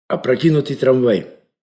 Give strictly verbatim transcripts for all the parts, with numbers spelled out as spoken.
Опрокинутый трамвай.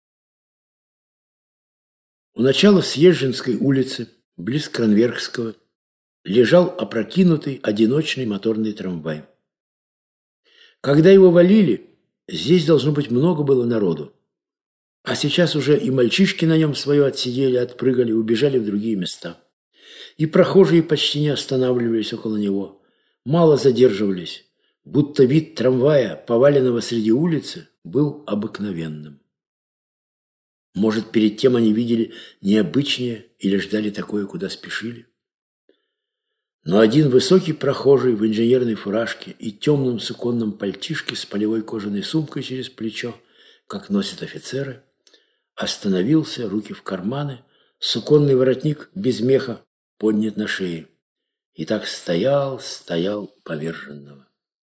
У начала Съезженской улицы, близ Кранверхского, лежал опрокинутый одиночный моторный трамвай. Когда его валили, здесь, должно быть, много было народу. А сейчас уже и мальчишки на нем свое отсидели, отпрыгали, убежали в другие места. И прохожие почти не останавливались около него, мало задерживались, будто вид трамвая, поваленного среди улицы, был обыкновенным. Может, перед тем они видели необычнее или ждали такое, куда спешили? Но один высокий прохожий в инженерной фуражке и темном суконном пальтишке с полевой кожаной сумкой через плечо, как носят офицеры, остановился, руки в карманы, суконный воротник без меха поднят на шее. И так стоял, стоял поверженного.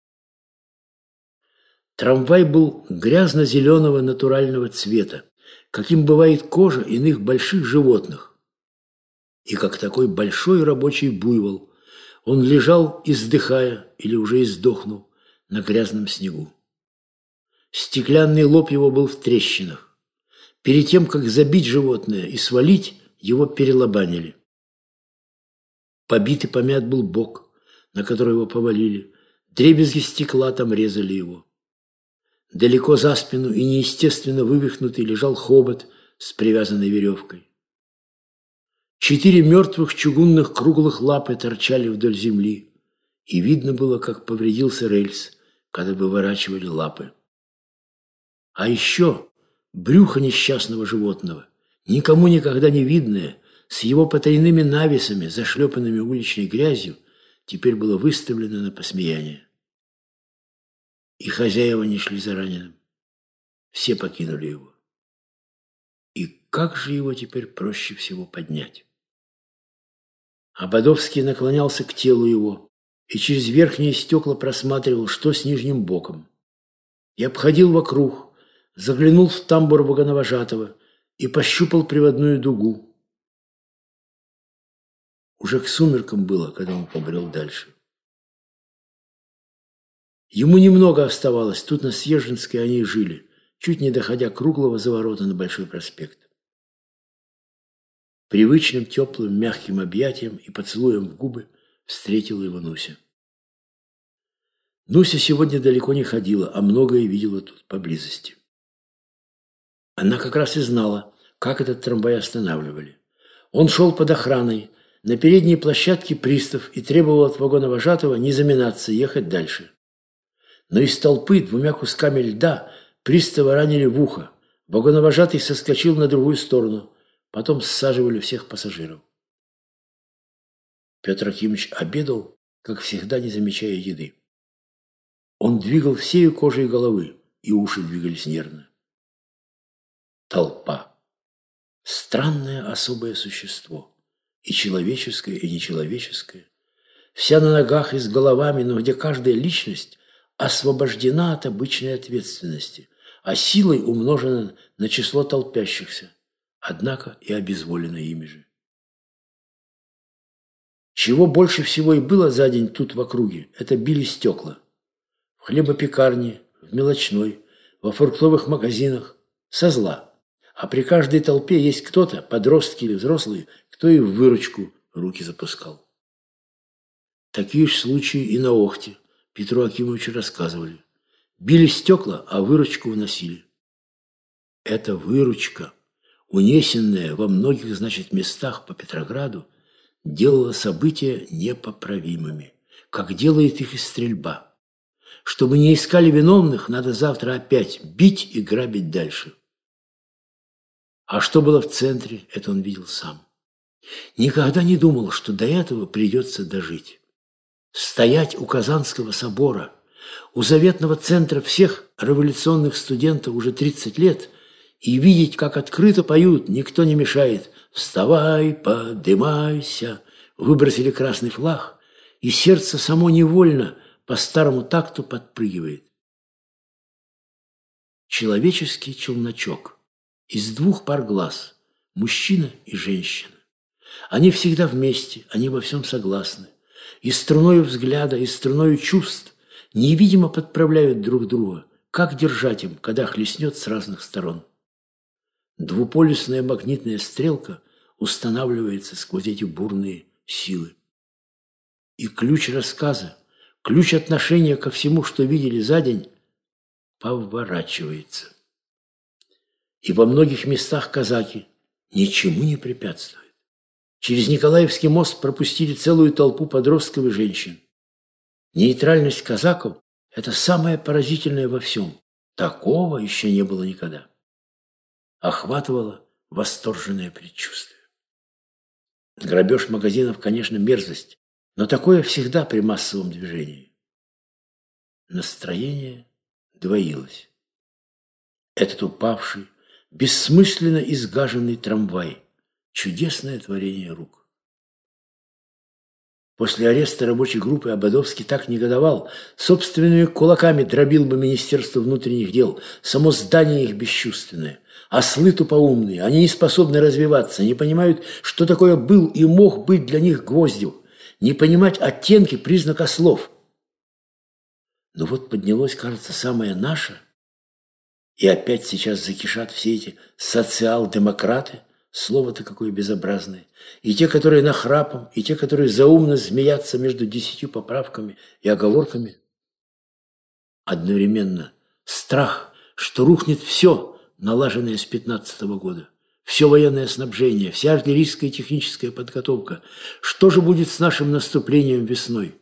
Трамвай был грязно-зеленого натурального цвета, каким бывает кожа иных больших животных. И как такой большой рабочий буйвол, он лежал, издыхая или уже издохнул, на грязном снегу. Стеклянный лоб его был в трещинах. Перед тем, как забить животное и свалить, его перелобанили. Побит и помят был бок, на который его повалили. Дребезги стекла там резали его. Далеко за спину и неестественно вывихнутый лежал хобот с привязанной веревкой. Четыре мертвых чугунных круглых лапы торчали вдоль земли, и видно было, как повредился рельс, когда выворачивали лапы. А еще брюхо несчастного животного, никому никогда не видное, с его потайными навесами, зашлепанными уличной грязью, теперь было выставлено на посмеяние. И хозяева не шли за раненым. Все покинули его. И как же его теперь проще всего поднять? Ободовский наклонялся к телу его и через верхние стекла просматривал, что с нижним боком. И обходил вокруг, заглянул в тамбур вагоновожатого и пощупал приводную дугу. Уже к сумеркам было, когда он побрел дальше. Ему немного оставалось, тут на Съезженской они и жили, чуть не доходя круглого заворота на Большой проспект. Привычным, теплым, мягким объятием и поцелуем в губы встретила его Нуся. Нуся сегодня далеко не ходила, а многое видела тут поблизости. Она как раз и знала, как этот трамвай останавливали. Он шел под охраной, на передней площадке пристав и требовал от вагоновожатого не заминаться, ехать дальше. Но из толпы двумя кусками льда пристава ранили в ухо. Вагоновожатый соскочил на другую сторону. Потом ссаживали всех пассажиров. Петр Акимович обедал, как всегда, не замечая еды. Он двигал всею кожей головы, и уши двигались нервно. Толпа. Странное особое существо. И человеческое, и нечеловеческое. Вся на ногах и с головами, но где каждая личность освобождена от обычной ответственности, а силой умножена на число толпящихся, однако и обезволена ими же. Чего больше всего и было за день тут в округе, это били стекла. В хлебопекарне, в мелочной, во фруктовых магазинах, со зла. А при каждой толпе есть кто-то, подростки или взрослые, кто и в выручку руки запускал. Такие же случаи и на Охте Петру Акимовичу рассказывали. Били стекла, а выручку уносили. Эта выручка, унесенная во многих, значит, местах по Петрограду, делала события непоправимыми, как делает их и стрельба. Чтобы не искали виновных, надо завтра опять бить и грабить дальше. А что было в центре, это он видел сам. Никогда не думал, что до этого придется дожить. Стоять у Казанского собора, у заветного центра всех революционных студентов уже тридцать лет и видеть, как открыто поют, никто не мешает. «Вставай, подымайся!» Выбросили красный флаг, и сердце само невольно по старому такту подпрыгивает. Человеческий челночок из двух пар глаз, мужчина и женщина. Они всегда вместе, они во всем согласны. И струною взгляда, и струною чувств невидимо подправляют друг друга, как держать им, когда хлестнет с разных сторон? Двуполюсная магнитная стрелка устанавливается сквозь эти бурные силы. И ключ рассказа, ключ отношения ко всему, что видели за день, поворачивается. И во многих местах казаки ничему не препятствуют. Через Николаевский мост пропустили целую толпу подростков и женщин. Нейтральность казаков – это самое поразительное во всем. Такого еще не было никогда. Охватывало восторженное предчувствие. Грабеж магазинов, конечно, мерзость, но такое всегда при массовом движении. Настроение двоилось. Этот упавший, бессмысленно изгаженный трамвай – чудесное творение рук. После ареста рабочей группы Ободовский так негодовал, собственными кулаками дробил бы Министерство внутренних дел, само здание их бесчувственное. Ослы тупоумные, они не способны развиваться, не понимают, что такое был и мог быть для них Гвоздев, не понимать оттенки признак ослов. Но вот поднялось, кажется, самое наше, и опять сейчас закишат все эти социал-демократы, слово-то какое безобразное, и те, которые нахрапом, и те, которые заумно змеятся между десятью поправками и оговорками. Одновременно страх, что рухнет все, налаженное с пятнадцатого года, все военное снабжение, вся артиллерийская и техническая подготовка. Что же будет с нашим наступлением весной?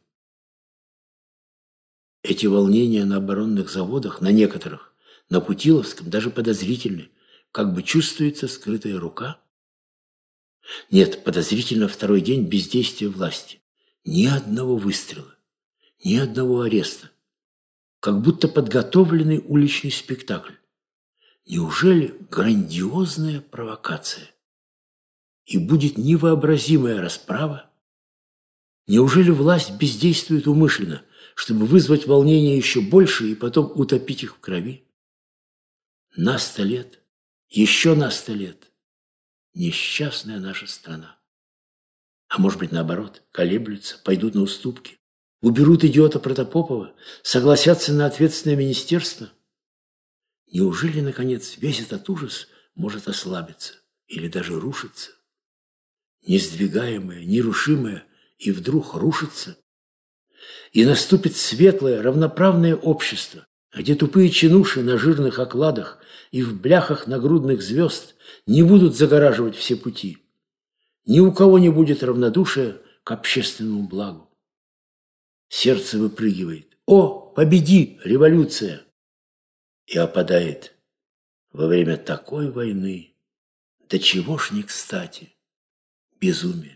Эти волнения на оборонных заводах, на некоторых, на Путиловском, даже подозрительны, как бы чувствуется скрытая рука. Нет, подозрительно второй день бездействия власти. Ни одного выстрела, ни одного ареста. Как будто подготовленный уличный спектакль. Неужели грандиозная провокация? И будет невообразимая расправа? Неужели власть бездействует умышленно, чтобы вызвать волнение еще больше и потом утопить их в крови? На сто лет, еще на сто лет. Несчастная наша страна. А может быть, наоборот, колеблются, пойдут на уступки, уберут идиота Протопопова, согласятся на ответственное министерство? Неужели, наконец, весь этот ужас может ослабиться или даже рушиться? Несдвигаемое, нерушимое и вдруг рушится. И наступит светлое, равноправное общество, где тупые чинуши на жирных окладах и в бляхах нагрудных звезд не будут загораживать все пути. Ни у кого не будет равнодушия к общественному благу. Сердце выпрыгивает. О, победи, революция! И опадает во время такой войны. Да чего ж не кстати, безумие.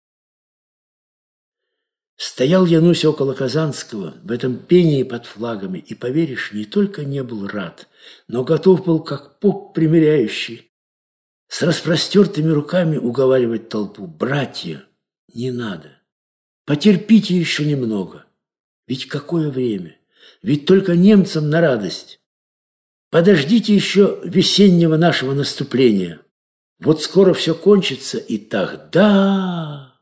Стоял Янусь около Казанского, в этом пении под флагами, и, поверишь, не только не был рад, но готов был, как поп примиряющий, с распростертыми руками уговаривать толпу. Братья, не надо, потерпите еще немного, ведь какое время, ведь только немцам на радость. Подождите еще весеннего нашего наступления, вот скоро все кончится, и тогда...